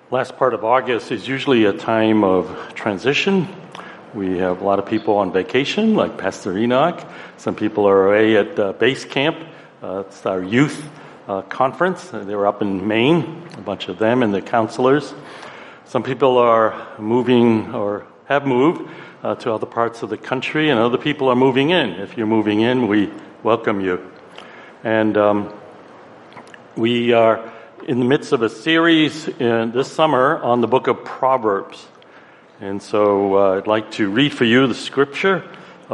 Last part of August is usually a time of transition. We have a lot of people on vacation, like Pastor Enoch. Some people are away at base camp. It's our youth conference. They were up in Maine, a bunch of them and the counselors. Some people are moving or have moved to other parts of the country, and other people are moving in. If you're moving in, we welcome you. And we are in the midst of a series this summer on the book of Proverbs. And so I'd like to read for you the scripture,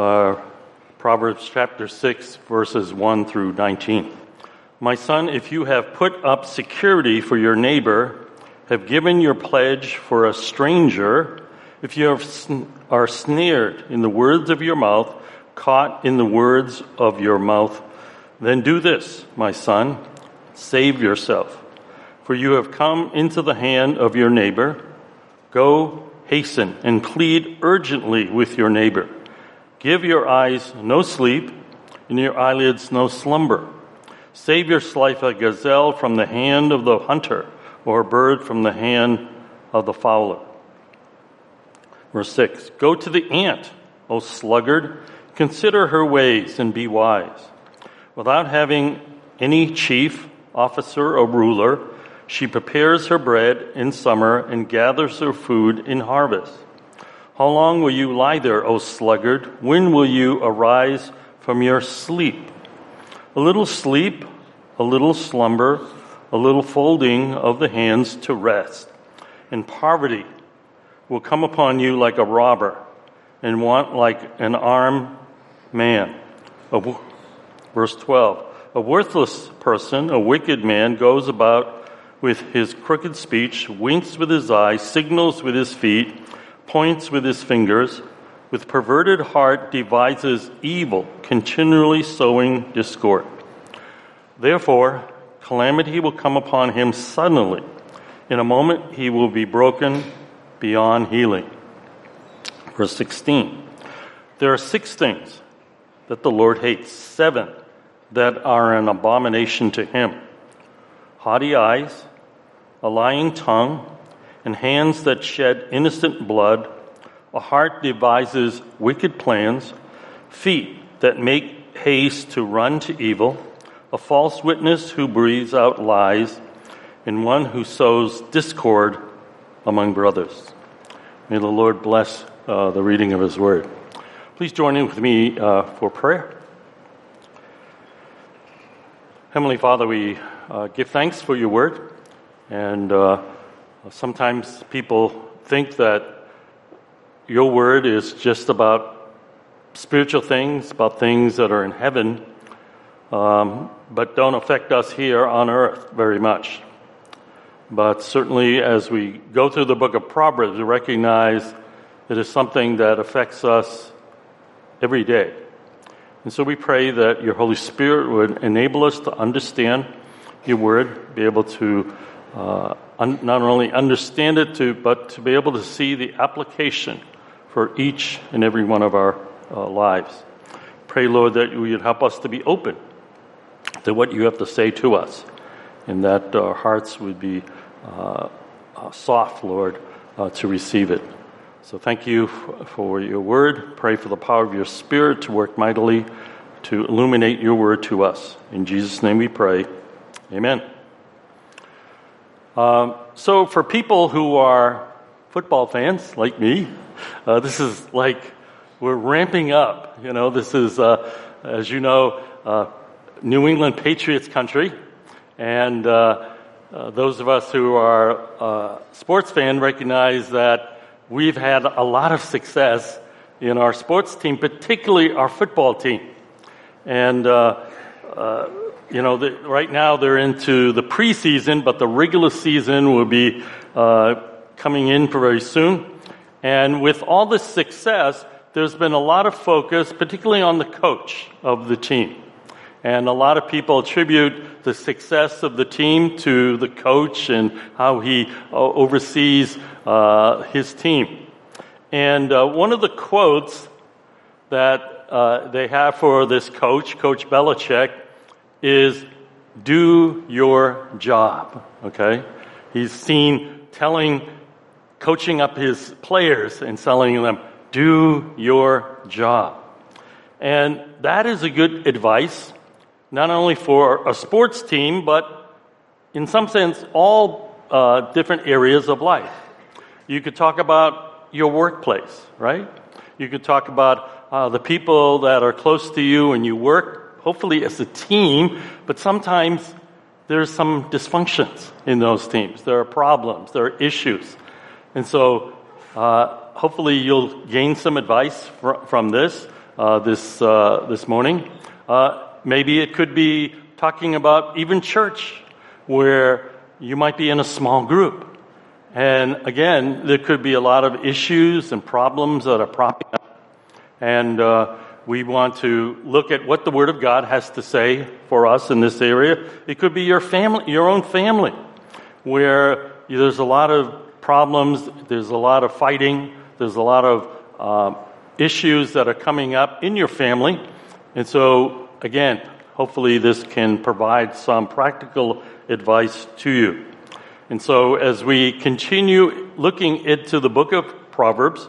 Proverbs chapter 6, verses 1 through 19. My son, if you have put up security for your neighbor, have given your pledge for a stranger, if you are snared in the words of your mouth, caught in the words of your mouth, then do this, my son, save yourself. For you have come into the hand of your neighbor. Go, hasten, and plead urgently with your neighbor. Give your eyes no sleep, and your eyelids no slumber. Save your life a gazelle from the hand of the hunter, or a bird from the hand of the fowler. Verse 6, go to the ant, O sluggard, consider her ways and be wise. Without having any chief, officer, or ruler, she prepares her bread in summer and gathers her food in harvest. How long will you lie there, O sluggard? When will you arise from your sleep? A little sleep, a little slumber, a little folding of the hands to rest. And poverty will come upon you like a robber, and want like an armed man. Verse 12, a worthless person, a wicked man, goes about with his crooked speech, winks with his eyes, signals with his feet, points with his fingers, with perverted heart devises evil, continually sowing discord. Therefore, calamity will come upon him suddenly. In a moment he will be broken beyond healing. Verse 16. There are 6 things that the Lord hates, 7 that are an abomination to him. Haughty eyes, a lying tongue, and hands that shed innocent blood, a heart devises wicked plans, feet that make haste to run to evil, a false witness who breathes out lies, and one who sows discord among brothers. May the Lord bless the reading of his word. Please join in with me for prayer. Heavenly Father, we give thanks for your word. And sometimes people think that your word is just about spiritual things, about things that are in heaven, but don't affect us here on earth very much. But certainly as we go through the book of Proverbs, we recognize it is something that affects us every day. And so we pray that your Holy Spirit would enable us to understand your word, be able to not only understand it, but to be able to see the application for each and every one of our lives. Pray, Lord, that you would help us to be open to what you have to say to us, and that our hearts would be soft, Lord, to receive it. So thank you for your word. Pray for the power of your Spirit to work mightily to illuminate your word to us. In Jesus' name we pray. Amen. So for people who are football fans like me, this is like we're ramping up. You know, this is, as you know, New England Patriots country. And those of us who are sports fans recognize that we've had a lot of success in our sports team, particularly our football team. And right now they're into the preseason, but the regular season will be coming in very soon. And with all this success, there's been a lot of focus, particularly on the coach of the team. And a lot of people attribute the success of the team to the coach and how he oversees his team. And one of the quotes that they have for this coach, Coach Belichick, is "do your job." Okay, he's seen coaching up his players and telling them, do your job. And that is a good advice, not only for a sports team, but in some sense, all different areas of life. You could talk about your workplace, right? You could talk about the people that are close to you and you work, hopefully as a team, but sometimes there's some dysfunctions in those teams. There are problems, there are issues. And so hopefully you'll gain some advice from this morning. Maybe it could be talking about even church, where you might be in a small group. And again, there could be a lot of issues and problems that are propping up. And we want to look at what the Word of God has to say for us in this area. It could be your family, your own family, where there's a lot of problems, there's a lot of fighting, there's a lot of issues that are coming up in your family. And so, again, hopefully this can provide some practical advice to you. And so as we continue looking into the book of Proverbs,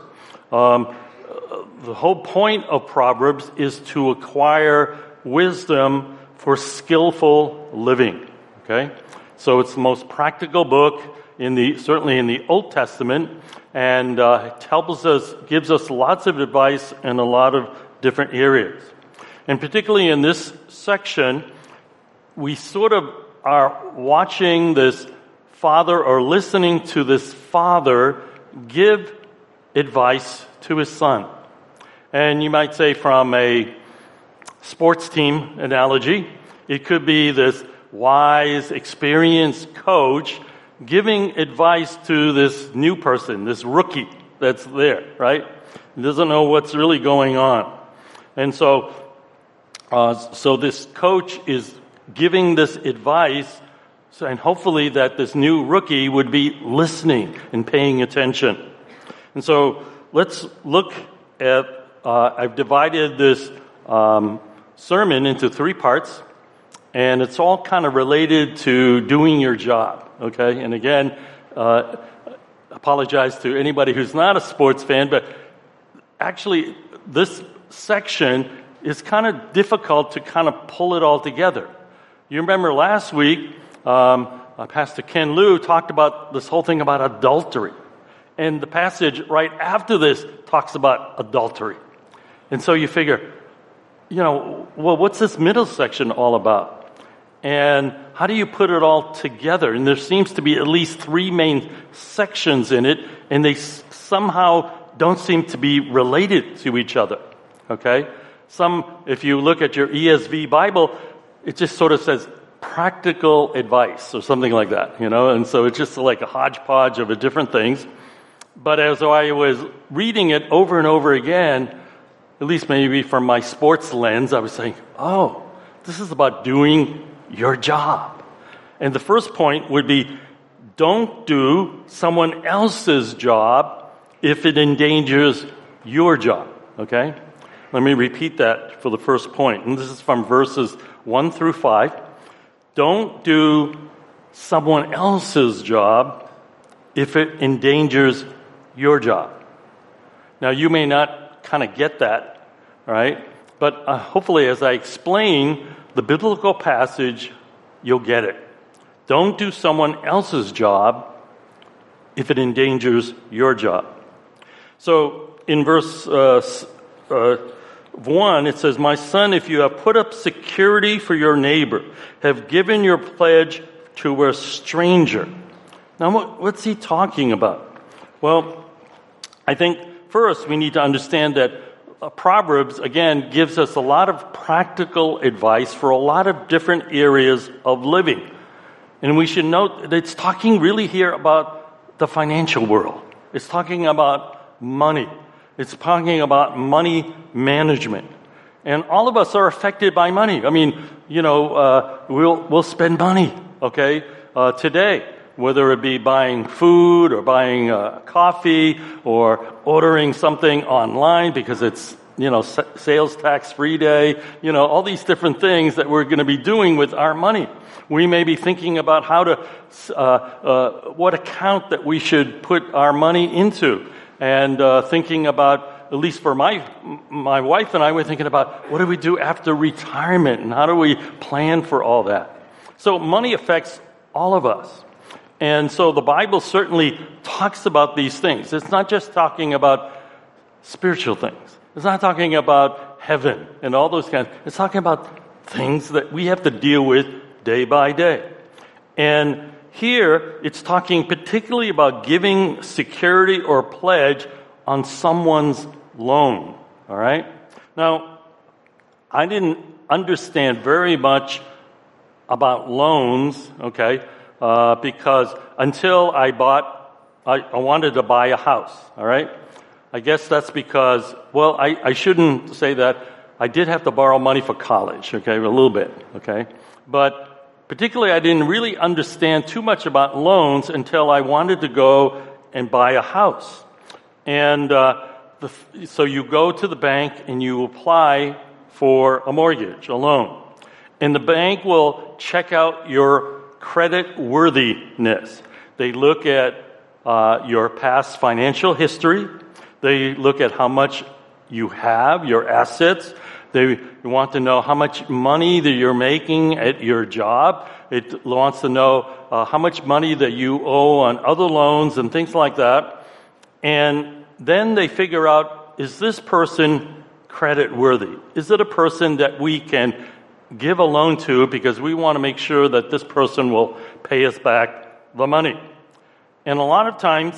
the whole point of Proverbs is to acquire wisdom for skillful living. Okay? So it's the most practical book certainly in the Old Testament, and it gives us lots of advice in a lot of different areas. And particularly in this section, we sort of are watching this father or listening to this father give advice to his son. And you might say from a sports team analogy, it could be this wise, experienced coach giving advice to this new person, this rookie that's there, right? He doesn't know what's really going on. And so this coach is giving this advice, and hopefully that this new rookie would be listening and paying attention. And so let's look at, I've divided this sermon into 3 parts, and it's all kind of related to doing your job, okay? And again, apologize to anybody who's not a sports fan, but actually this section is kind of difficult to kind of pull it all together. You remember last week, Pastor Ken Liu talked about this whole thing about adultery. And the passage right after this talks about adultery. And so you figure, well, what's this middle section all about? And how do you put it all together? And there seems to be at least 3 main sections in it, and they somehow don't seem to be related to each other. Okay? If you look at your ESV Bible, it just sort of says practical advice or something like that, and so it's just like a hodgepodge of different things. But as I was reading it over and over again, at least maybe from my sports lens, I was saying, oh, this is about doing your job. And the first point would be, don't do someone else's job if it endangers your job, okay? Let me repeat that for the first point. And this is from verses 1 through 5. Don't do someone else's job if it endangers your job. Now, you may not kind of get that, right? But hopefully, as I explain the biblical passage, you'll get it. Don't do someone else's job if it endangers your job. So, in verse 1, it says, "My son, if you have put up security for your neighbor, have given your pledge to a stranger." Now, what's he talking about? Well, I think first we need to understand that Proverbs, again, gives us a lot of practical advice for a lot of different areas of living. And we should note that it's talking really here about the financial world. It's talking about money. It's talking about money management. And all of us are affected by money. I mean, we'll spend money, okay, today, whether it be buying food or buying coffee or ordering something online because it's, sales tax free day, all these different things that we're going to be doing with our money. We may be thinking about how to, what account that we should put our money into, and thinking about, at least for my wife and I, we're thinking about what do we do after retirement and how do we plan for all that. So money affects all of us. And so the Bible certainly talks about these things. It's not just talking about spiritual things. It's not talking about heaven and all those kinds. It's talking about things that we have to deal with day by day. And here it's talking particularly about giving security or pledge on someone's loan. All right? Now, I didn't understand very much about loans, okay, because until I wanted to buy a house, all right? I guess that's because, well, I shouldn't say that. I did have to borrow money for college, okay, a little bit, okay? But particularly, I didn't really understand too much about loans until I wanted to go and buy a house. And so you go to the bank and you apply for a mortgage, a loan. And the bank will check out your credit worthiness. They look at your past financial history. They look at how much you have, your assets. They want to know how much money that you're making at your job. It wants to know how much money that you owe on other loans and things like that. And then they figure out, is this person credit worthy? Is it a person that we can give a loan to because we want to make sure that this person will pay us back the money? And a lot of times,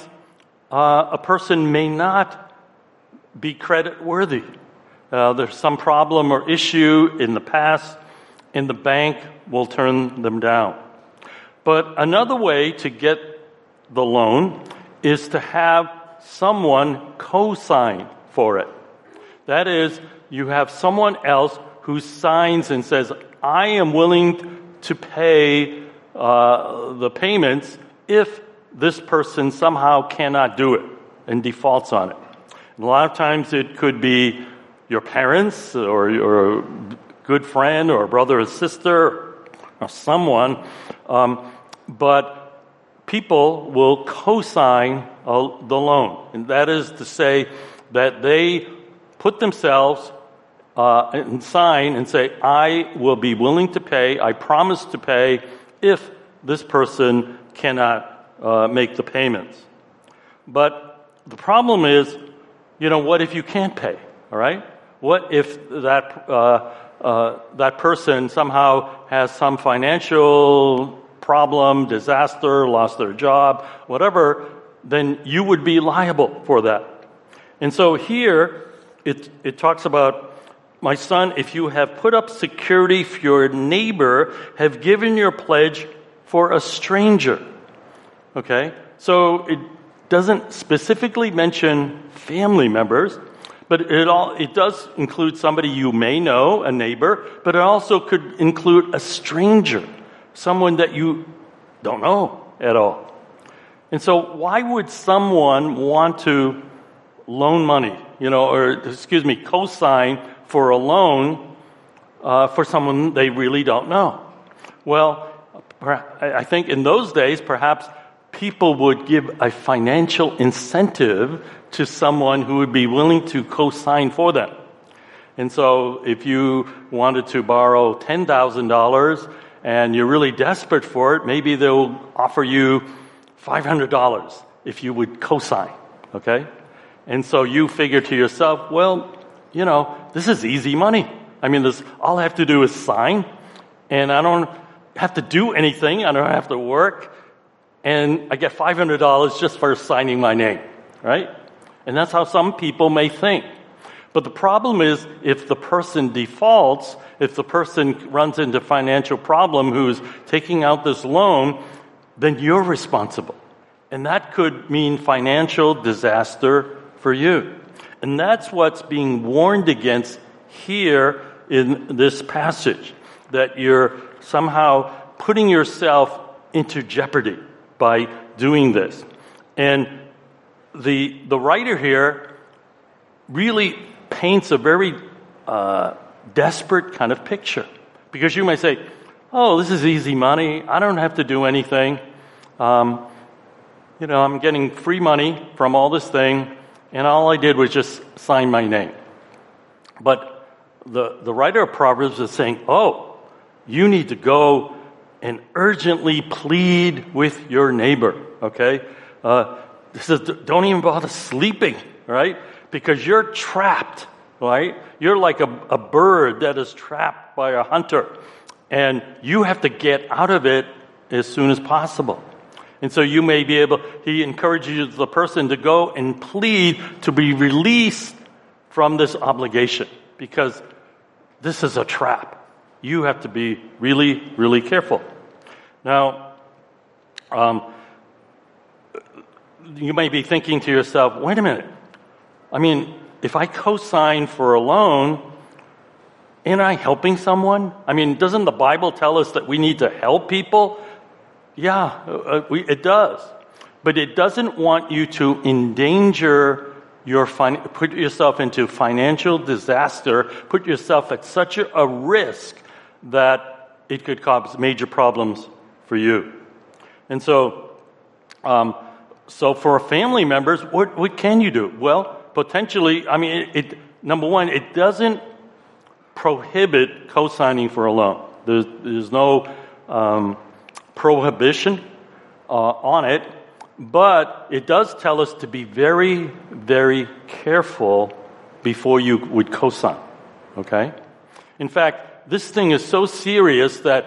a person may not be credit worthy. There's some problem or issue in the past, and the bank will turn them down. But another way to get the loan is to have someone co-sign for it. That is, you have someone else who signs and says, I am willing to pay the payments if this person somehow cannot do it and defaults on it. And a lot of times it could be your parents or your good friend or a brother or sister or someone, but people will co-sign the loan. And that is to say that they put themselves and sign and say, I will be willing to pay, I promise to pay if this person cannot make the payments. But the problem is, what if you can't pay, all right? What if that person somehow has some financial problem, disaster, lost their job, whatever, then you would be liable for that. And so here, it talks about, my son, if you have put up security for your neighbor, have given your pledge for a stranger. Okay? So it doesn't specifically mention family members, but it does include somebody you may know, a neighbor, but it also could include a stranger, someone that you don't know at all. And so why would someone want to loan money, co-sign for a loan for someone they really don't know? Well, I think in those days, perhaps people would give a financial incentive to someone who would be willing to co-sign for them. And so if you wanted to borrow $10,000 and you're really desperate for it, maybe they'll offer you $500 if you would co-sign, okay? And so you figure to yourself, well, this is easy money. I mean, all I have to do is sign, and I don't have to do anything. I don't have to work, and I get $500 just for signing my name, right? And that's how some people may think. But the problem is, if the person defaults, if the person runs into financial problem who's taking out this loan, then you're responsible. And that could mean financial disaster for you. And that's what's being warned against here in this passage, that you're somehow putting yourself into jeopardy by doing this. And the writer here really paints a very desperate kind of picture. Because you may say, oh, this is easy money. I don't have to do anything. I'm getting free money from all this thing, and all I did was just sign my name. But the writer of Proverbs is saying, oh, you need to go and urgently plead with your neighbor, okay? This is, don't even bother sleeping, right? Because you're trapped, right? You're like a bird that is trapped by a hunter, and you have to get out of it as soon as possible. And so you may be he encourages the person to go and plead to be released from this obligation, because this is a trap. You have to be really, really careful. Now, you may be thinking to yourself, wait a minute. I mean, if I co-sign for a loan, am I helping someone? I mean, doesn't the Bible tell us that we need to help people? Yeah, it does. But it doesn't want you to endanger put yourself into financial disaster, put yourself at such a risk that it could cause major problems for you. And so for family members, what can you do? Well, potentially, I mean, number one, it doesn't prohibit co-signing for a loan. There's no prohibition on it, but it does tell us to be very, very careful before you would co-sign, okay? In fact, this thing is so serious that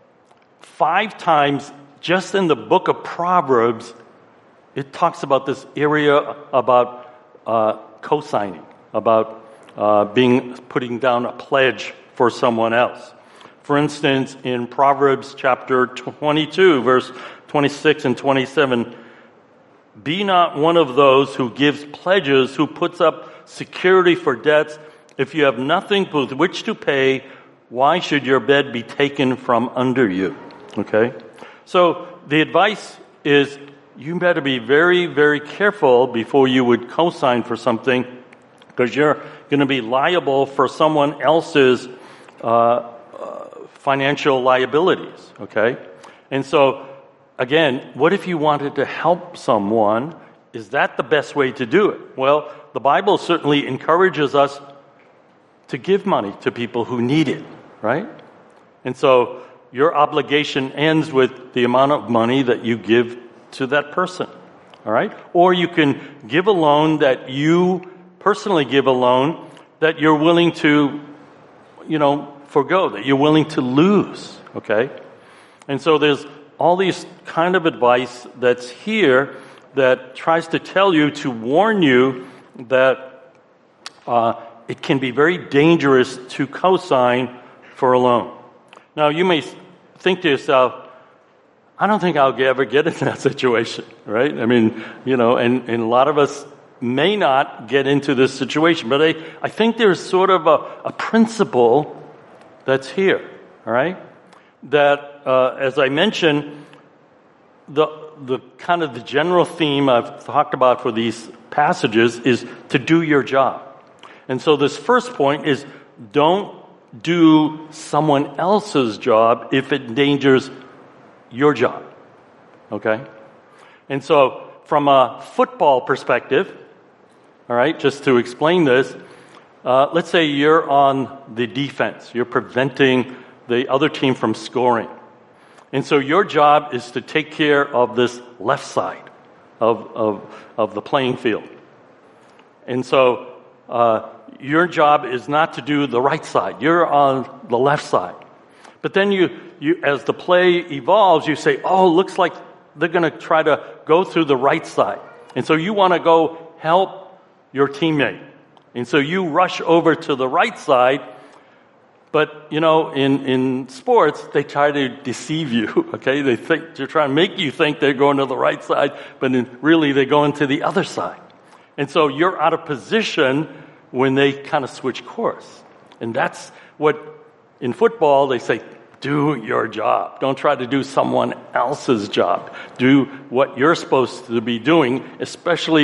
5 times just in the book of Proverbs, it talks about this area about co-signing, about putting down a pledge for someone else. For instance, in Proverbs chapter 22, verse 26 and 27, be not one of those who gives pledges, who puts up security for debts. If you have nothing with which to pay, why should your bed be taken from under you? Okay? So the advice is you better be very, very careful before you would co-sign for something, because you're going to be liable for someone else's financial liabilities, okay? And so, again, what if you wanted to help someone? Is that the best way to do it? Well, the Bible certainly encourages us to give money to people who need it, right? And so your obligation ends with the amount of money that you give to that person, all right? Or you can give a loan that you personally give a loan that you're willing to, forgo, that you're willing to lose, okay? And so there's all these kind of advice that's here that tries to tell you, to warn you that it can be very dangerous to co-sign for a loan. Now, you may think to yourself, I don't think I'll ever get in that situation, right? I mean, and a lot of us may not get into this situation, but I think there's sort of a principle that's here, all right? That, as I mentioned, the kind of the general theme I've talked about for these passages is to do your job. And so this first point is don't do someone else's job if it endangers your job, okay? And so from a football perspective, all right, just to explain this, let's say you're on the defense. You're preventing the other team from scoring. And so your job is to take care of this left side of the playing field. And so your job is not to do the right side. You're on the left side. But then you as the play evolves, you say, oh, looks like they're going to try to go through the right side. And so you want to go help your teammate. And so you rush over to the right side. But, in sports, they try to deceive you, okay? They're trying to make you think they're going to the right side, but really they're going to the other side. And so you're out of position when they kind of switch course. And that's what, in football, they say, do your job. Don't try to do someone else's job. Do what you're supposed to be doing, especially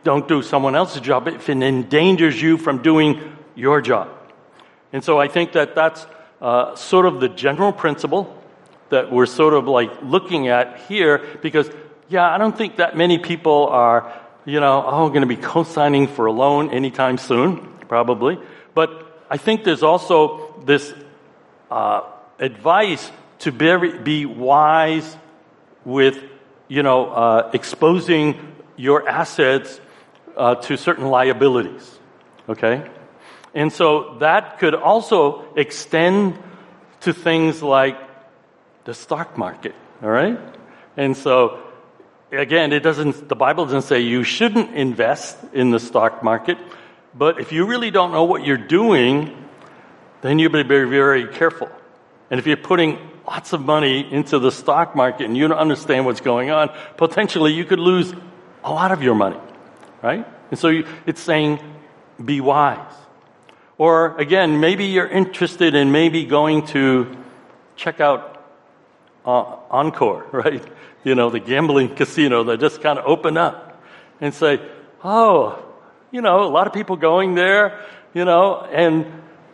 don't do someone else's job if it endangers you from doing your job. And so I think that that's sort of the general principle that we're sort of like looking at here, because, I don't think that many people are, going to be co-signing for a loan anytime soon, probably. But I think there's also this advice to be wise with, exposing your assets to certain liabilities, okay? And so that could also extend to things like the stock market, all right? And so, again, the Bible doesn't say you shouldn't invest in the stock market, but if you really don't know what you're doing, then you better be very, very careful. And if you're putting lots of money into the stock market and you don't understand what's going on, potentially you could lose a lot of your money, right? And so it's saying, be wise. Or, again, maybe you're interested in maybe going to check out Encore, right? The gambling casino that just kind of open up and say, a lot of people going there, and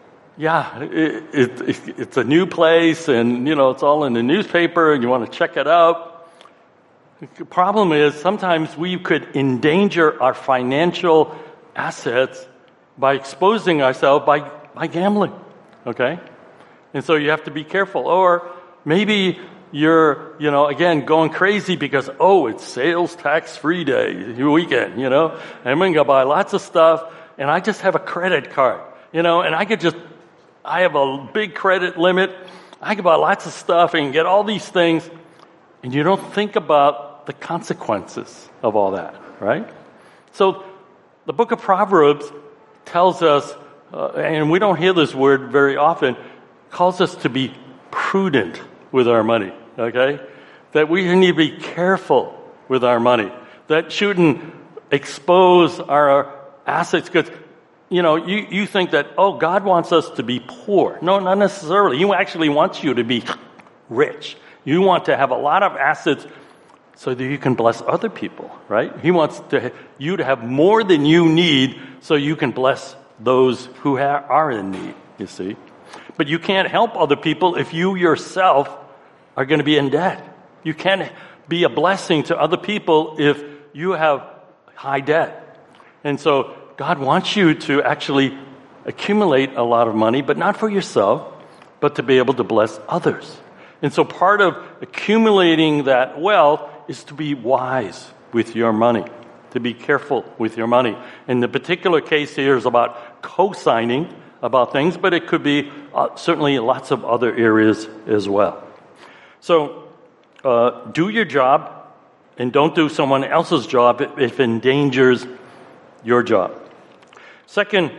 it's a new place and, it's all in the newspaper and you want to check it out. The problem is sometimes we could endanger our financial assets by exposing ourselves by gambling, okay? And so you have to be careful. Or maybe you're, again, going crazy because, it's sales tax-free day, weekend, and I'm going to buy lots of stuff, and I just have a credit card, and I have a big credit limit. I can buy lots of stuff and get all these things, and you don't think about the consequences of all that, right? So the book of Proverbs tells us, and we don't hear this word very often, calls us to be prudent with our money, okay? That we need to be careful with our money. That shouldn't expose our assets, because, you think that, God wants us to be poor. No, not necessarily. He actually wants you to be rich. You want to have a lot of assets so that you can bless other people, right? He wants you to have more than you need so you can bless those who are in need, you see. But you can't help other people if you yourself are going to be in debt. You can't be a blessing to other people if you have high debt. And so God wants you to actually accumulate a lot of money, but not for yourself, but to be able to bless others. And so part of accumulating that wealth is to be wise with your money, to be careful with your money. And the particular case here is about co-signing about things, but it could be certainly lots of other areas as well. So do your job and don't do someone else's job if it endangers your job. Second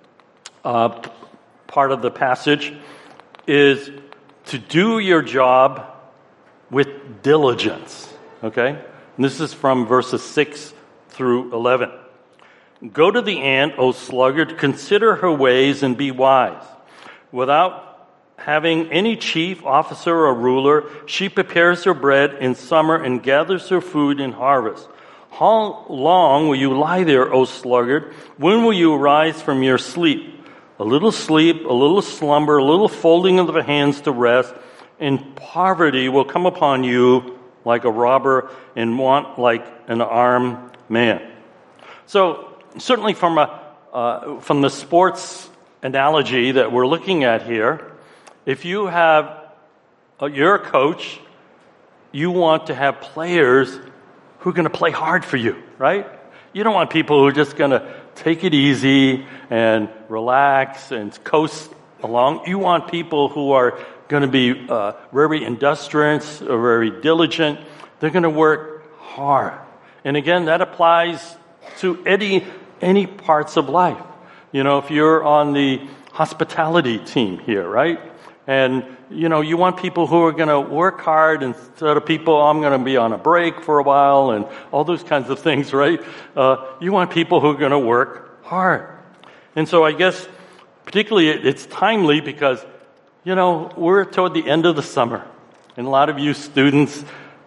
part of the passage is to do your job with diligence. Okay? And this is from verses 6 through 11. Go to the ant, O sluggard, consider her ways and be wise. Without having any chief, officer, or ruler, she prepares her bread in summer and gathers her food in harvest. How long will you lie there, O sluggard? When will you arise from your sleep? A little slumber, a little folding of the hands to rest, and poverty will come upon you like a robber and want like an armed man. So certainly from the sports analogy that we're looking at here, if you're a coach, you want to have players who are going to play hard for you, right? You don't want people who are just going to take it easy and relax and coast along. You want people who are going to be very industrious or very diligent. They're going to work hard. And again, that applies to any parts of life. If you're on the hospitality team here, right? And, you want people who are going to work hard instead of people, I'm going to be on a break for a while and all those kinds of things, right? You want people who are going to work hard. And so I guess particularly it's timely because, we're toward the end of the summer. And a lot of you students,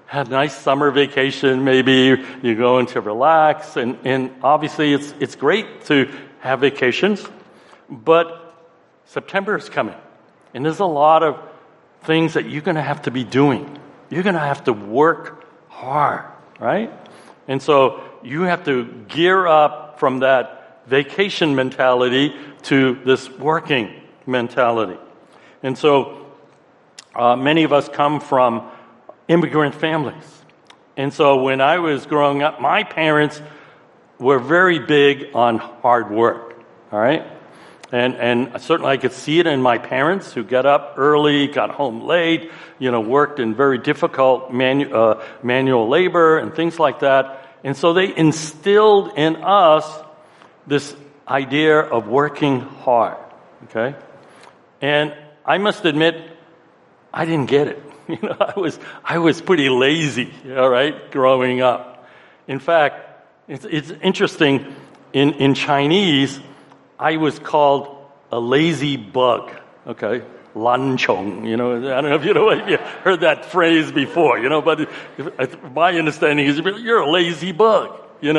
had a nice summer vacation, maybe you're going to relax, and obviously it's great to have vacations, but September is coming, and there's a lot of things that you're going to have to be doing. You're going to have to work hard, right? And so you have to gear up from that vacation mentality to this working mentality. And so many of us come from immigrant families. And so when I was growing up, my parents were very big on hard work, all right? And certainly I could see it in my parents who got up early, got home late, worked in very difficult manual labor and things like that. And so they instilled in us this idea of working hard, okay? And I must admit, I didn't get it. I was pretty lazy, all right, growing up. In fact, it's interesting, in Chinese, I was called a lazy bug, okay? Lan chong, I don't know if you heard that phrase before, but my understanding is you're a lazy bug,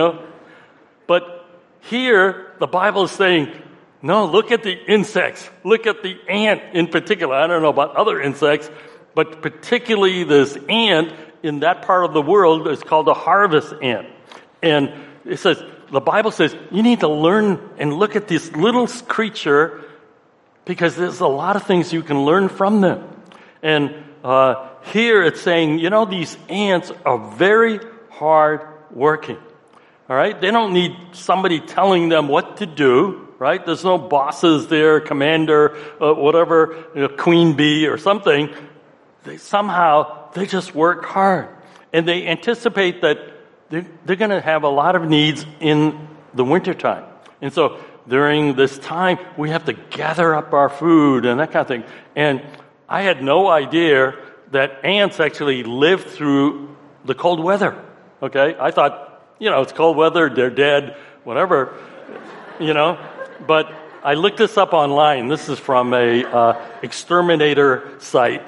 But here, the Bible is saying, no, look at the insects. Look at the ant in particular. I don't know about other insects, but particularly this ant in that part of the world is called a harvest ant. And it says, the Bible says, you need to learn and look at this little creature because there's a lot of things you can learn from them. And here it's saying, these ants are very hard working. All right? They don't need somebody telling them what to do, right? There's no bosses there, commander, whatever, queen bee or something. They just work hard. And they anticipate that they're going to have a lot of needs in the wintertime. And so during this time, we have to gather up our food and that kind of thing. And I had no idea that ants actually live through the cold weather, okay? I thought, it's cold weather, they're dead, whatever, But I looked this up online. This is from a exterminator site.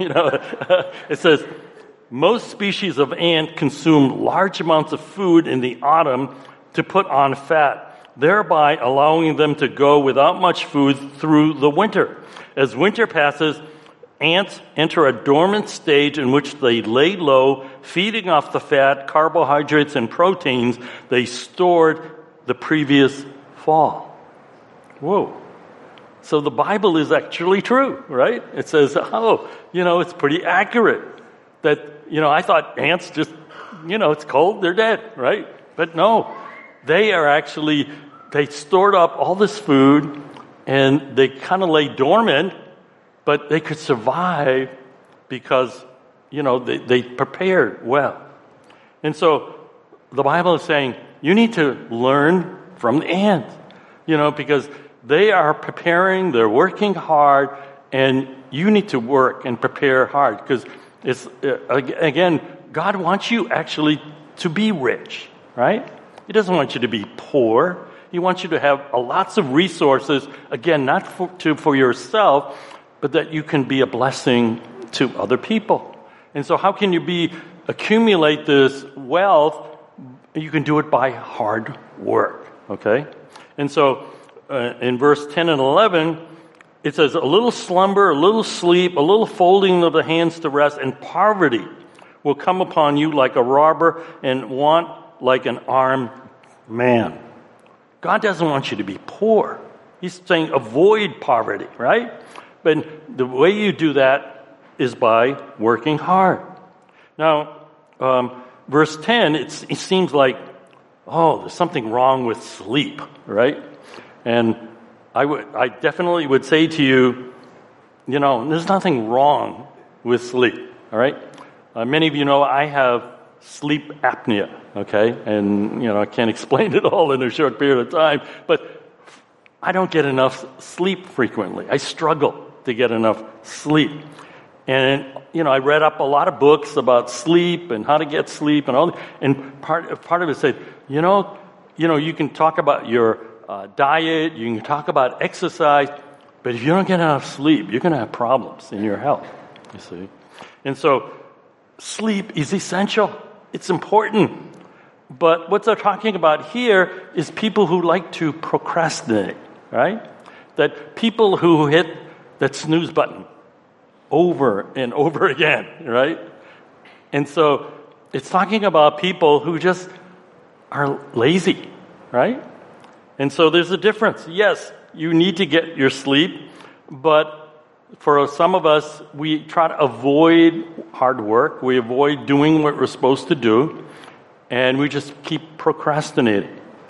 It says, most species of ant consume large amounts of food in the autumn to put on fat, thereby allowing them to go without much food through the winter. As winter passes, ants enter a dormant stage in which they lay low, feeding off the fat, carbohydrates, and proteins they stored the previous fall. Whoa. So the Bible is actually true, right? It says, it's pretty accurate. That, I thought ants just, it's cold, they're dead, right? But no, they stored up all this food and they kind of lay dormant, but they could survive because, they prepared well. And so the Bible is saying, you need to learn from the ants, because they are preparing, they're working hard, and you need to work and prepare hard because it's, again, God wants you actually to be rich, right? He doesn't want you to be poor. He wants you to have lots of resources, again, not for yourself, but that you can be a blessing to other people. And so how can you accumulate this wealth? You can do it by hard work, okay? And so in verse 10 and 11, it says, a little slumber, a little sleep, a little folding of the hands to rest, and poverty will come upon you like a robber and want like an armed man. God doesn't want you to be poor. He's saying avoid poverty, right? But the way you do that is by working hard. Now, verse 10, it seems like, there's something wrong with sleep, right? And I definitely would say to you, there's nothing wrong with sleep, all right? Many of you know I have sleep apnea, okay? And, I can't explain it all in a short period of time, but I don't get enough sleep frequently. I struggle to get enough sleep. And, I read up a lot of books about sleep and how to get sleep and all that. And part of it said, you can talk about your diet, you can talk about exercise, but if you don't get enough sleep, you're going to have problems in your health, you see. And so sleep is essential. It's important. But what they're talking about here is people who like to procrastinate, right? That people who hit that snooze button over and over again, right? And so it's talking about people who just are lazy, right? And so there's a difference. Yes, you need to get your sleep, but for some of us, we try to avoid hard work. We avoid doing what we're supposed to do, and we just keep procrastinating.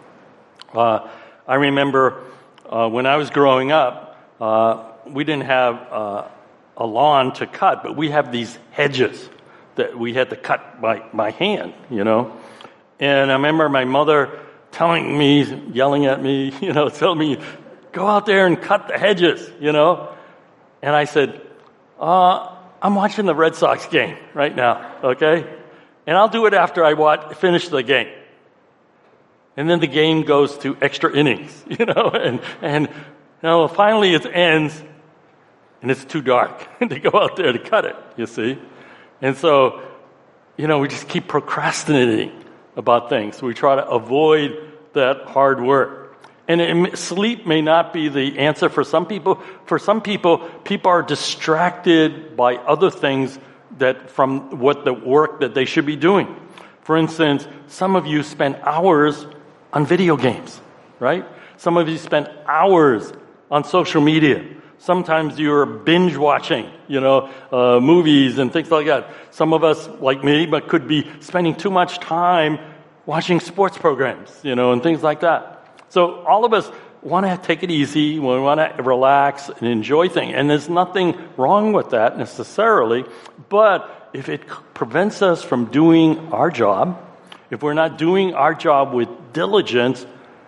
I remember when I was growing up, we didn't have a lawn to cut, but we have these hedges that we had to cut by hand, you know. And I remember my mother telling me, yelling at me, you know, telling me, go out there and cut the hedges, you know. And I said, I'm watching the Red Sox game right now, okay? And I'll do it after I finish the game. And then the game goes to extra innings, you know, and you know, finally it ends, and it's too dark to go out there to cut it, you see. And so, you know, we just keep procrastinating about things. We try to avoid that hard work. And sleep may not be the answer for some people. For some people, people are distracted by other things from what the work that they should be doing. For instance, some of you spend hours on video games, right? Some of you spend hours on social media. Sometimes you're binge watching, you know, movies and things like that. Some of us, like me, but could be spending too much time watching sports programs, you know, and things like that. So all of us want to take it easy. We want to relax and enjoy things. And there's nothing wrong with that necessarily. But if it prevents us from doing our job, if we're not doing our job with diligence,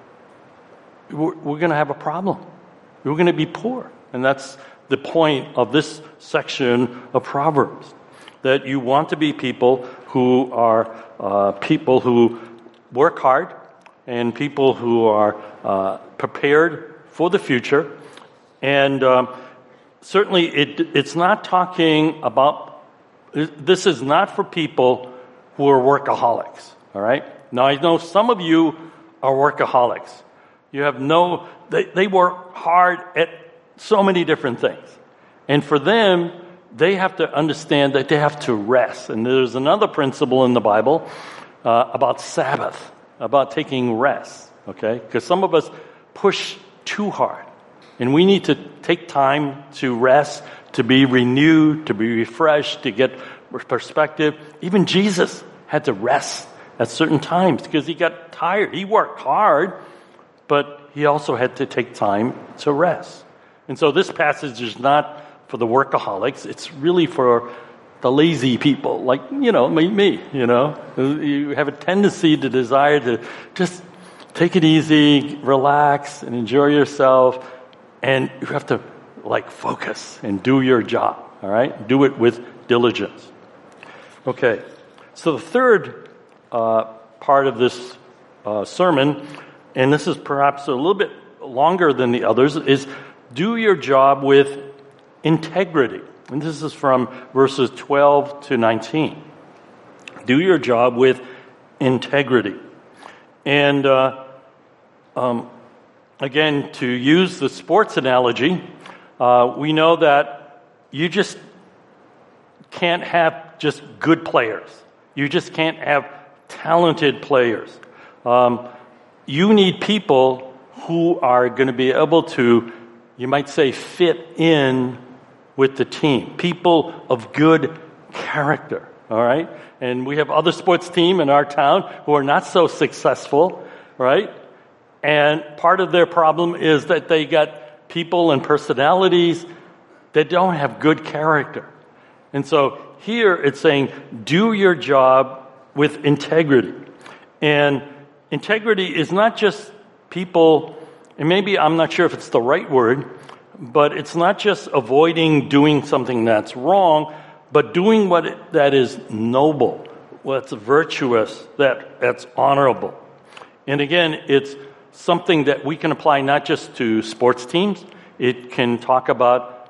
we're going to have a problem. We're going to be poor. And that's the point of this section of Proverbs. That you want to be people who are people who work hard, and people who are prepared for the future. And certainly it's not talking about, this is not for people who are workaholics, all right? Now, I know some of you are workaholics. You have they work hard at so many different things. And for them, they have to understand that they have to rest. And there's another principle in the Bible about Sabbath, about taking rest, okay? Because some of us push too hard. And we need to take time to rest, to be renewed, to be refreshed, to get perspective. Even Jesus had to rest at certain times because he got tired. He worked hard, but he also had to take time to rest. And so this passage is not for the workaholics. It's really for the lazy people, like, you know, me, you know. You have a tendency to desire to just take it easy, relax, and enjoy yourself. And you have to, like, focus and do your job, all right? Do it with diligence. Okay, so the third part of this sermon, and this is perhaps a little bit longer than the others, is do your job with integrity. And this is from verses 12 to 19. Do your job with integrity. And again, to use the sports analogy, we know that you just can't have just good players. You just can't have talented players. You need people who are going to be able to, you might say, fit in with the team. People of good character, all right? And we have other sports teams in our town who are not so successful, right? And part of their problem is that they got people and personalities that don't have good character. And so here it's saying, do your job with integrity. And integrity is not just people, and maybe I'm not sure if it's the right word, but it's not just avoiding doing something that's wrong, but doing that is noble, what's virtuous, that's honorable. And again, it's something that we can apply not just to sports teams. It can talk about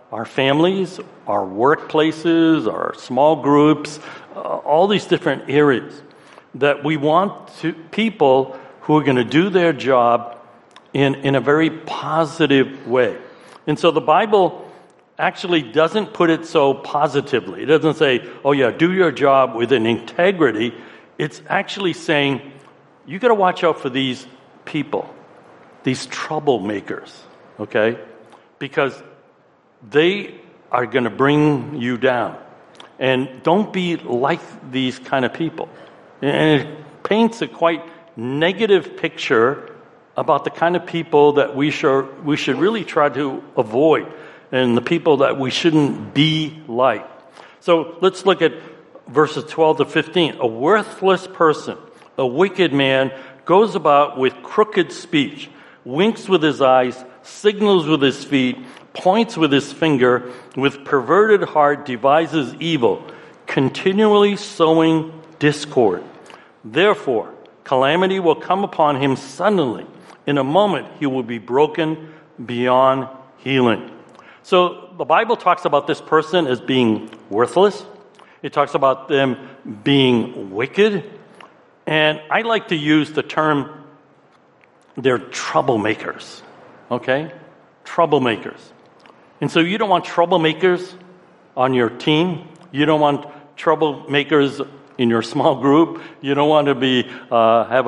our families, our workplaces, our small groups, all these different areas, that we want people who are going to do their job in a very positive way. And so the Bible actually doesn't put it so positively. It doesn't say, oh yeah, do your job with an integrity. It's actually saying, you got to watch out for these people, these troublemakers, okay? Because they are going to bring you down. And don't be like these kind of people. And it paints a quite negative picture about the kind of people that we should really try to avoid, and the people that we shouldn't be like. So let's look at verses 12 to 15. A worthless person, a wicked man, goes about with crooked speech, winks with his eyes, signals with his feet, points with his finger, with perverted heart devises evil, continually sowing discord. Therefore, calamity will come upon him suddenly. In a moment, he will be broken beyond healing. So the Bible talks about this person as being worthless. It talks about them being wicked. And I like to use the term, they're troublemakers. Okay? Troublemakers. And so you don't want troublemakers on your team. You don't want troublemakers in your small group. You don't want to have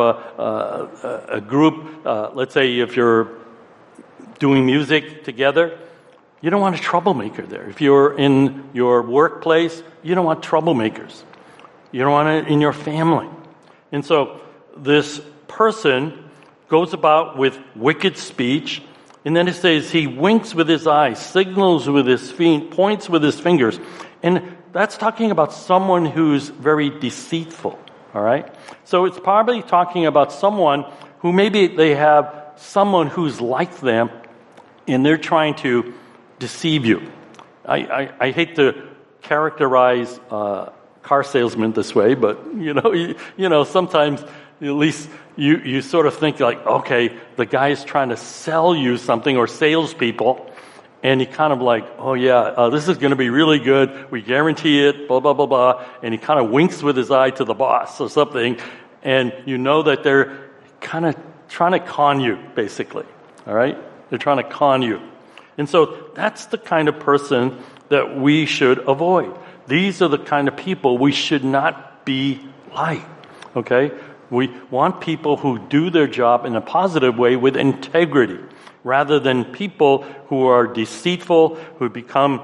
a group, let's say if you're doing music together, you don't want a troublemaker there. If you're in your workplace, you don't want troublemakers. You don't want it in your family. And so this person goes about with wicked speech, and then it says he winks with his eyes, signals with his feet, points with his fingers. And that's talking about someone who's very deceitful, all right? So it's probably talking about someone who maybe they have someone who's like them, and they're trying to deceive you. I hate to characterize car salesmen this way, but you know, sometimes at least you sort of think like, okay, the guy is trying to sell you something, or salespeople, and he kind of like, oh yeah, this is going to be really good. We guarantee it. Blah blah blah blah. And he kind of winks with his eye to the boss or something, and you know that they're kind of trying to con you, basically. All right, they're trying to con you. And so that's the kind of person that we should avoid. These are the kind of people we should not be like, okay? We want people who do their job in a positive way with integrity, rather than people who are deceitful, who become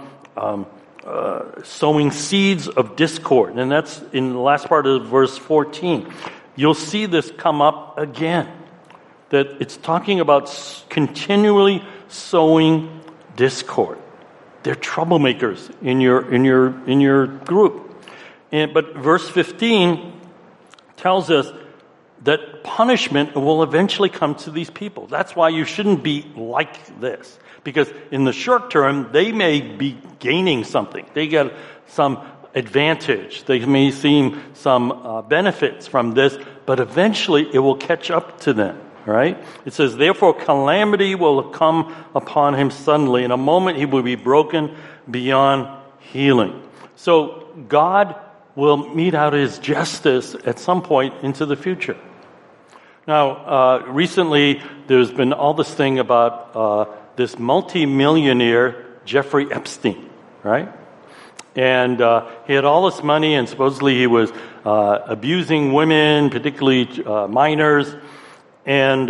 sowing seeds of discord. And that's in the last part of verse 14. You'll see this come up again, that it's talking about continually sowing discord. They're troublemakers in your group. But verse 15 tells us that punishment will eventually come to these people. That's why you shouldn't be like this. Because in the short term, they may be gaining something. They get some advantage. They may see some benefits from this, but eventually it will catch up to them. Right? It says, therefore calamity will come upon him suddenly. In a moment he will be broken beyond healing. So God will mete out his justice at some point into the future. Now, recently there's been all this thing about this multimillionaire Jeffrey Epstein, right? And he had all this money, and supposedly he was abusing women, particularly minors. And,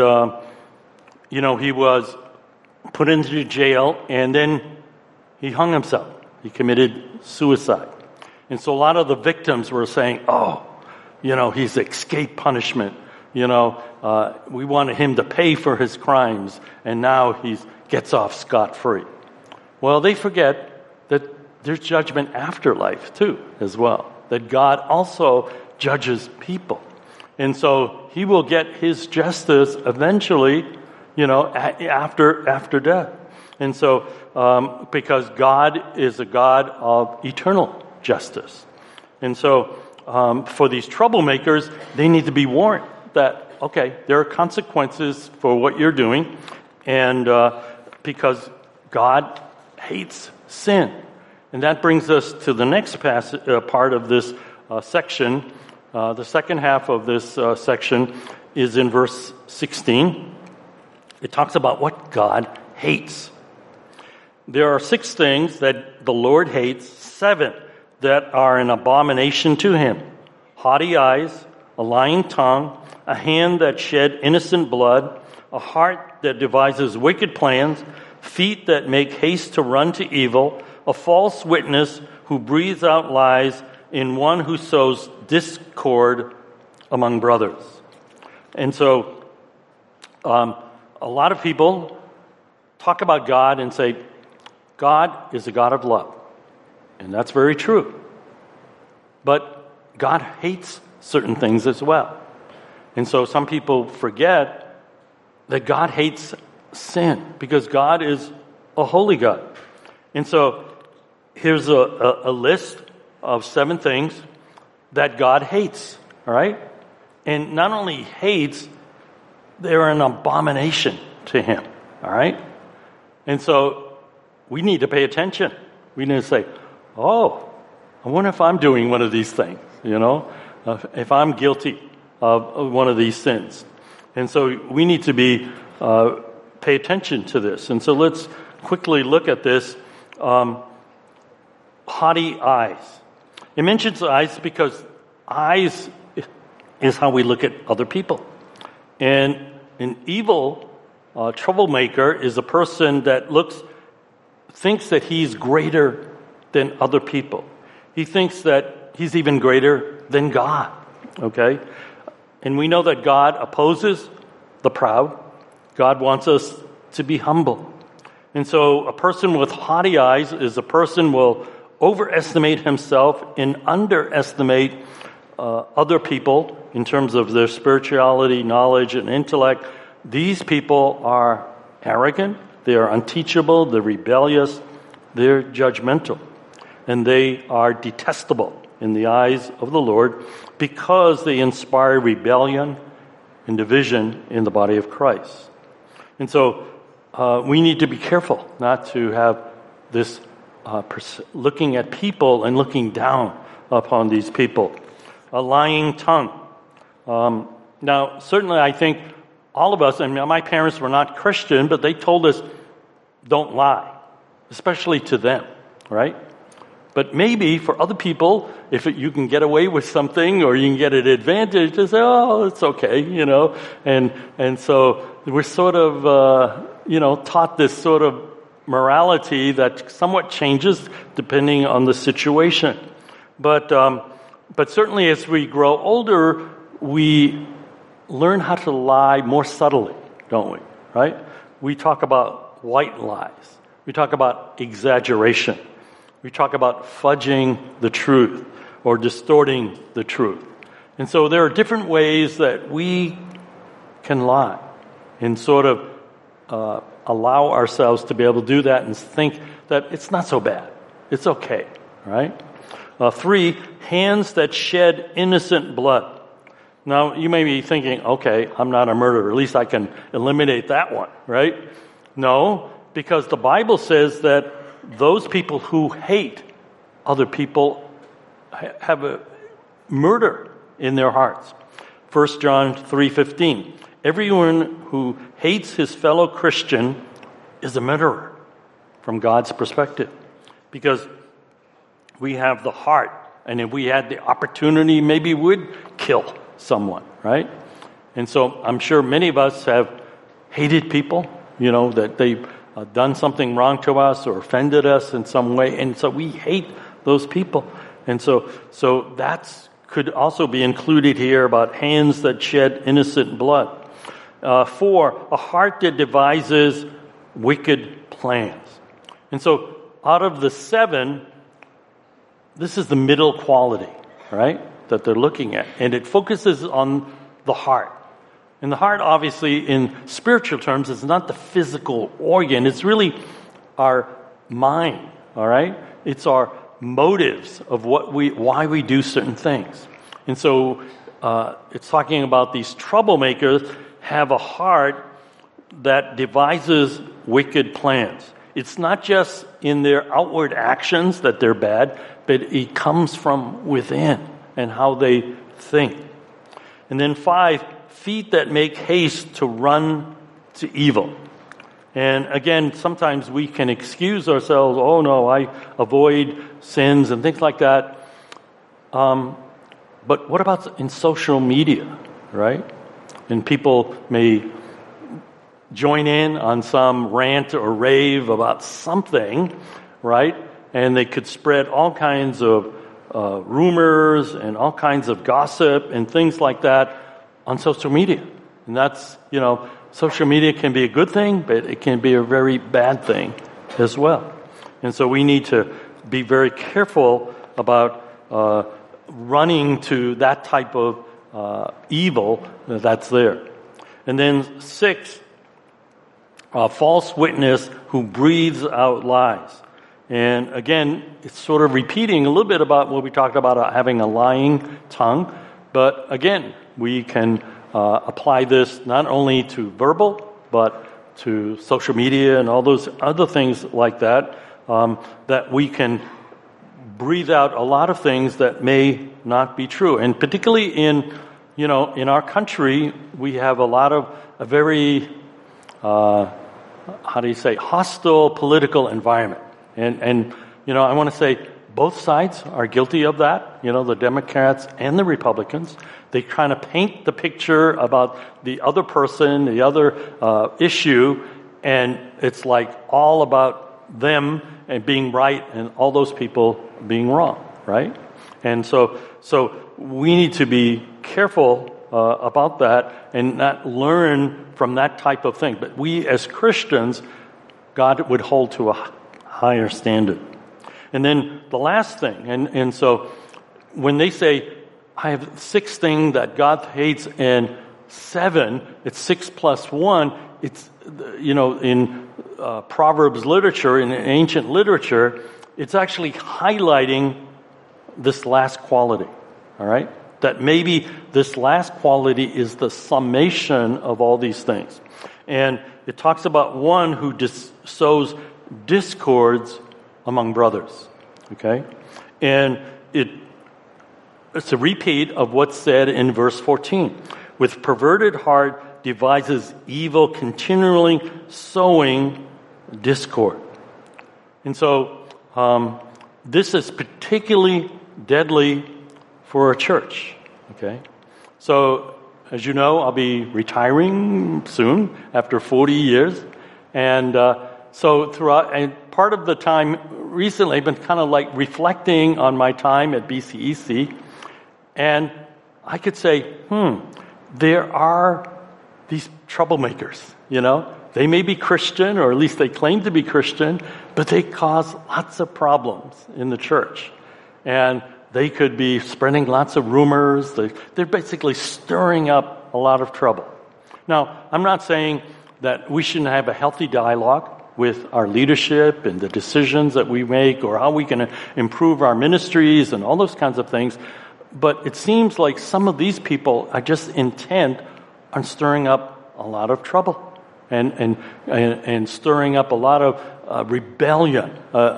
he was put into jail, and then he hung himself. He committed suicide. And so a lot of the victims were saying, he's escaped punishment. We wanted him to pay for his crimes, and now he gets off scot-free. Well, they forget that there's judgment after life, too, as well. That God also judges people. And so he will get his justice eventually, after death. And so, because God is a God of eternal justice. And so, for these troublemakers, they need to be warned that, okay, there are consequences for what you're doing. And because God hates sin. And that brings us to the next part of this section. The second half of this section is in verse 16. It talks about what God hates. There are 6 things that the Lord hates, 7 that are an abomination to him. Haughty eyes, a lying tongue, a hand that shed innocent blood, a heart that devises wicked plans, feet that make haste to run to evil, a false witness who breathes out lies, in one who sows discord among brothers. And so, a lot of people talk about God and say, God is a God of love. And that's very true. But God hates certain things as well. And so some people forget that God hates sin because God is a holy God. And so here's a list of 7 things that God hates, all right? And not only hates, they're an abomination to him, all right? And so we need to pay attention. We need to say, oh, I wonder if I'm doing one of these things, if I'm guilty of one of these sins. And so we need to pay attention to this. And so let's quickly look at this. Haughty eyes. It mentions eyes because eyes is how we look at other people. And an evil troublemaker is a person that thinks that he's greater than other people. He thinks that he's even greater than God. Okay? And we know that God opposes the proud. God wants us to be humble. And so a person with haughty eyes is a person will overestimate himself and underestimate other people in terms of their spirituality, knowledge, and intellect. These people are arrogant, they are unteachable, they're rebellious, they're judgmental, and they are detestable in the eyes of the Lord because they inspire rebellion and division in the body of Christ. And so we need to be careful not to have this looking at people and looking down upon these people. A lying tongue. Now, certainly I think all of us, and my parents were not Christian, but they told us, don't lie, especially to them, right? But maybe for other people, if you can get away with something or you can get an advantage, to say, oh, it's okay, And so we're sort of, taught this sort of morality that somewhat changes depending on the situation. But certainly as we grow older, we learn how to lie more subtly, don't we? Right? We talk about white lies. We talk about exaggeration. We talk about fudging the truth or distorting the truth. And so there are different ways that we can lie and sort of allow ourselves to be able to do that and think that it's not so bad. It's okay, right? 3, hands that shed innocent blood. Now, you may be thinking, okay, I'm not a murderer. At least I can eliminate that one, right? No, because the Bible says that those people who hate other people have a murder in their hearts. 1 John 3:15. Everyone who hates his fellow Christian is a murderer from God's perspective. Because we have the heart, and if we had the opportunity, maybe would kill someone, right? And so I'm sure many of us have hated people, that they've done something wrong to us or offended us in some way, and so we hate those people. And so that's could also be included here about hands that shed innocent blood. 4, a heart that devises wicked plans. And so out of the 7, this is the middle quality, right, that they're looking at. And it focuses on the heart. And the heart, obviously, in spiritual terms, is not the physical organ. It's really our mind, all right? It's our motives of why we do certain things. And so it's talking about these troublemakers have a heart that devises wicked plans. it's not just in their outward actions that they're bad, but it comes from within and how they think. And then 5, feet that make haste to run to evil. And again, sometimes we can excuse ourselves, oh no, I avoid sins and things like that. But what about in social media, right? And people may join in on some rant or rave about something, right? And they could spread all kinds of rumors and all kinds of gossip and things like that on social media. And that's, social media can be a good thing, but it can be a very bad thing as well. And so we need to be very careful about running to that type of evil that's there. And then 6, a false witness who breathes out lies. And again, it's sort of repeating a little bit about what we talked about having a lying tongue. But again, we can apply this not only to verbal, but to social media and all those other things like that, that we can breathe out a lot of things that may not be true. And particularly in our country, we have a lot of a very, hostile political environment. And I want to say both sides are guilty of that, the Democrats and the Republicans. They kind of paint the picture about the other person, the other issue, and it's like all about them and being right and all those people being wrong, right? And so we need to be careful about that and not learn from that type of thing. But we as Christians, God would hold to a higher standard. And then the last thing, and so when they say, I have 6 things that God hates and 7, it's 6 plus 1, it's, in Proverbs literature, in ancient literature, it's actually highlighting this last quality, all right? That maybe this last quality is the summation of all these things. And it talks about one who sows discords among brothers, okay? And it's a repeat of what's said in verse 14. With perverted heart devises evil, continually sowing discord. And so this is particularly deadly for a church, okay? So, as you know, I'll be retiring soon after 40 years. And so throughout, and part of the time recently, I've been kind of like reflecting on my time at BCEC. And I could say, there are these troublemakers, They may be Christian, or at least they claim to be Christian, but they cause lots of problems in the church. And they could be spreading lots of rumors. They're basically stirring up a lot of trouble. Now, I'm not saying that we shouldn't have a healthy dialogue with our leadership and the decisions that we make or how we can improve our ministries and all those kinds of things. But it seems like some of these people are just intent on stirring up a lot of trouble and stirring up a lot of rebellion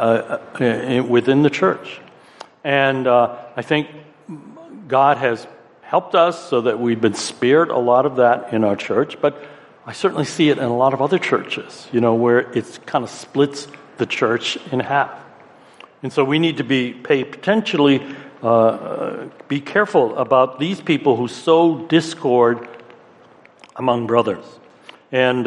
within the church. And I think God has helped us so that we've been spared a lot of that in our church. But I certainly see it in a lot of other churches, where it kind of splits the church in half. And so we need to be careful about these people who sow discord among brothers. And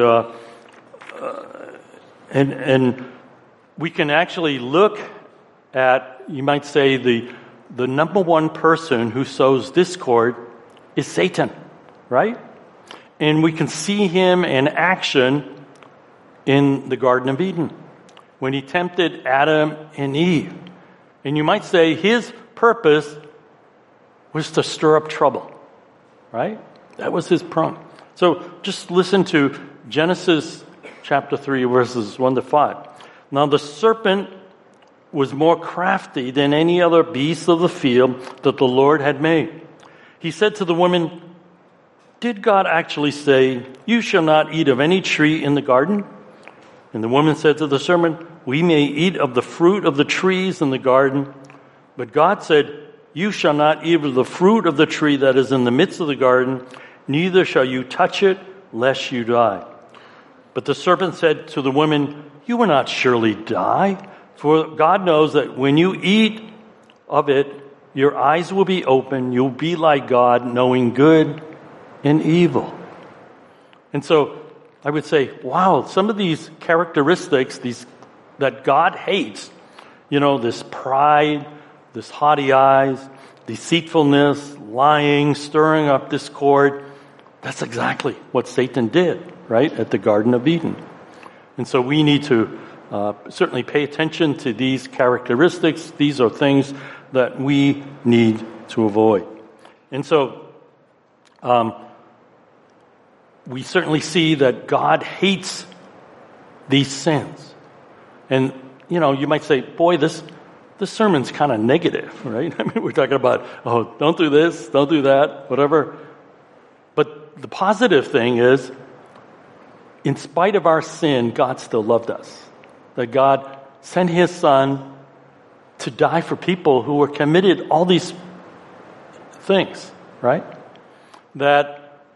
we can actually look at, you might say, the number one person who sows discord is Satan, right? And we can see him in action in the Garden of Eden when he tempted Adam and Eve. And you might say his purpose was to stir up trouble, right? That was his prong. So just listen to Genesis chapter 3, verses 1 to 5. Now the serpent was more crafty than any other beast of the field that the Lord had made. He said to the woman, "Did God actually say, 'You shall not eat of any tree in the garden?'" And the woman said to the serpent, "We may eat of the fruit of the trees in the garden." But God said, "You shall not eat of the fruit of the tree that is in the midst of the garden, neither shall you touch it, lest you die." But the serpent said to the woman, "You will not surely die, for God knows that when you eat of it, your eyes will be open, you'll be like God, knowing good and evil." And so I would say, wow, some of these characteristics that God hates, this pride, this haughty eyes, deceitfulness, lying, stirring up discord, that's exactly what Satan did, right, at the Garden of Eden. And so we need to certainly pay attention to these characteristics. These are things that we need to avoid. And so we certainly see that God hates these sins. And, you might say, boy, this sermon's kind of negative, right? I mean, we're talking about, don't do this, don't do that, whatever. But the positive thing is, in spite of our sin, God still loved us. That God sent His Son to die for people who were committed all these things, right? That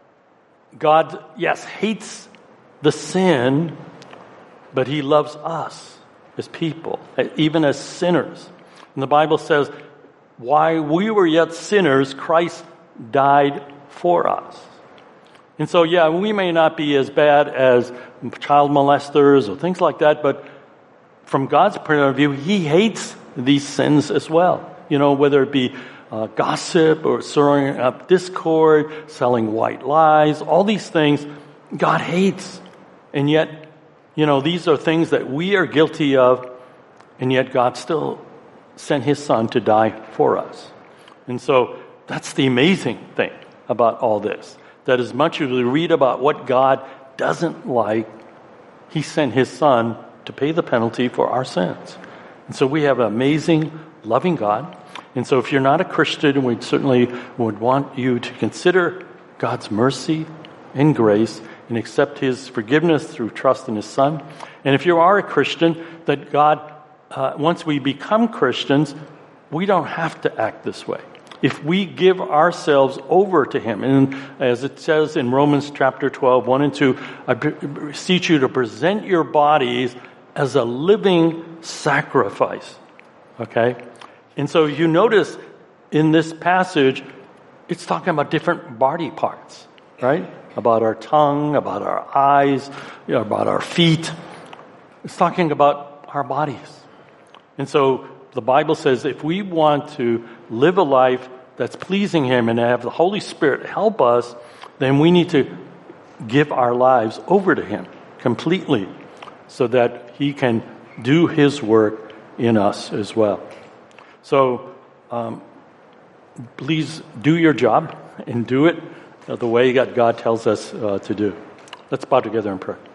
God, yes, hates the sin, but He loves us as people, even as sinners. And the Bible says, while we were yet sinners, Christ died for us. And so, yeah, we may not be as bad as child molesters or things like that, but from God's point of view, He hates these sins as well. Whether it be gossip or stirring up discord, selling white lies, all these things God hates. And yet, these are things that we are guilty of, and yet God still sent His Son to die for us. And so that's the amazing thing about all this. That as much as we read about what God doesn't like, He sent His Son to pay the penalty for our sins. And so we have an amazing, loving God. And so if you're not a Christian, we certainly would want you to consider God's mercy and grace and accept His forgiveness through trust in His Son. And if you are a Christian, that God, once we become Christians, we don't have to act this way. If we give ourselves over to Him, and as it says in Romans chapter 12, 1 and 2, I beseech you to present your bodies as a living sacrifice. Okay? And so you notice in this passage, it's talking about different body parts, right? About our tongue, about our eyes, about our feet. It's talking about our bodies. And so the Bible says if we want to live a life that's pleasing Him and have the Holy Spirit help us, then we need to give our lives over to Him completely so that He can do His work in us as well. So please do your job and do it the way that God tells us to do. Let's bow together in prayer.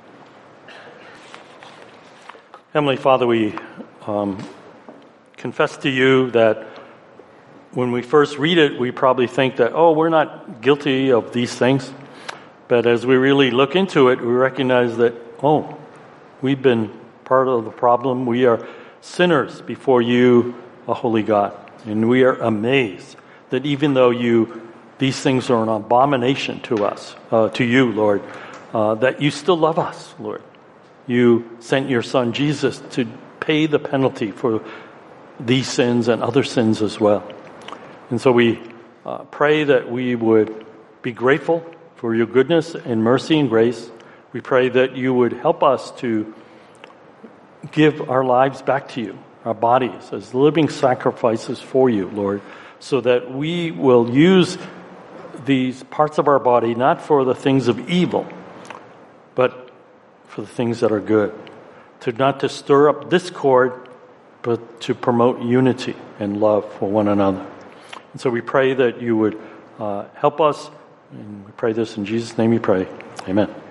Heavenly Father, we confess to You that when we first read it, we probably think that, we're not guilty of these things. But as we really look into it, we recognize that, we've been part of the problem. We are sinners before You, a holy God. And we are amazed that even though these things are an abomination to us, to You, Lord, that You still love us, Lord. You sent Your Son, Jesus, to pay the penalty for these sins and other sins as well. And so we pray that we would be grateful for Your goodness and mercy and grace. We pray that You would help us to give our lives back to You, our bodies, as living sacrifices for You, Lord, so that we will use these parts of our body not for the things of evil, but for the things that are good. Not to stir up discord, but to promote unity and love for one another. And so we pray that You would help us, and we pray this in Jesus' name we pray. Amen.